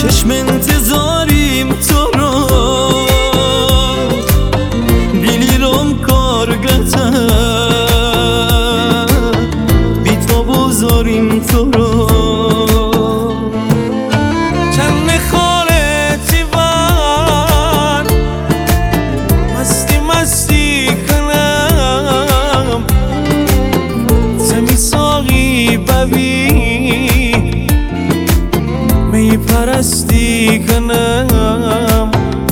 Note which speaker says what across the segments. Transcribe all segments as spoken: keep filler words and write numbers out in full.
Speaker 1: چشم انتظاریم تو رو bilirim kargata بی تو بذاریم تو رو
Speaker 2: چند خالتی بار مستی مستی کنم زمی ساقی ببی می پرستی کنم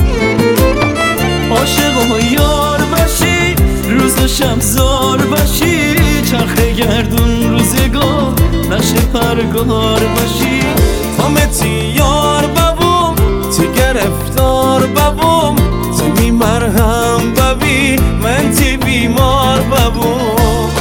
Speaker 1: عاشق و یار باشی روز و شب زار باشی چرخ گردون روزگار نشه پرگار باشی
Speaker 2: همتی یار ببوم تی گرفتار ببوم تی مرهم ببی من تی بیمار ببوم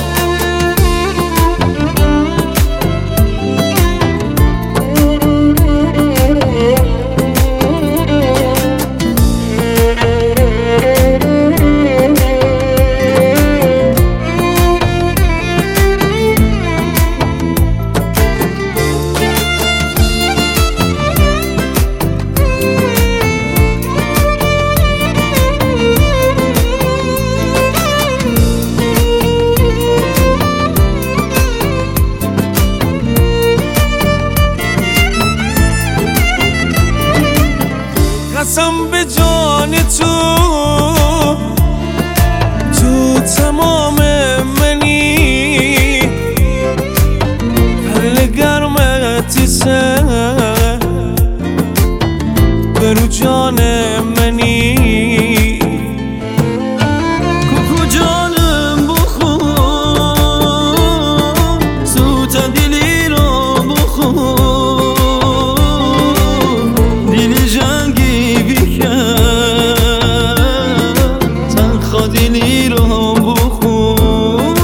Speaker 2: قسم به جان تو تو تمام منی کل گرمتی سر برو جان منی
Speaker 1: کوکو جانم بخون سوت دلی رو بخون دلی جنگی دلی رو بخون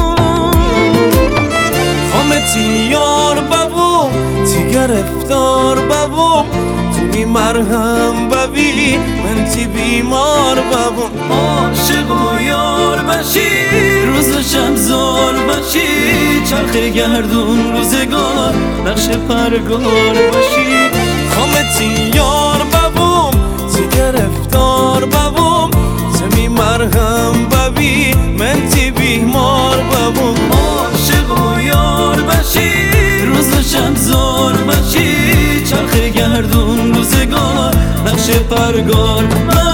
Speaker 2: همتی یار ببوم تی گرفتار ببوم تو مرهم ببی من تی بیمار ببوم
Speaker 1: عاشق و یار باشی روز و شب زار باشی چرخ گردون روزگار نقش پرگار باشی
Speaker 2: همتی یار ببوم تی گرفتار ببوم زمی مرهم ببی من تی بیمار ببوم
Speaker 1: عاشق و یار باشی روز و شب زار باشی چرخ گردون روزگار نقش پرگار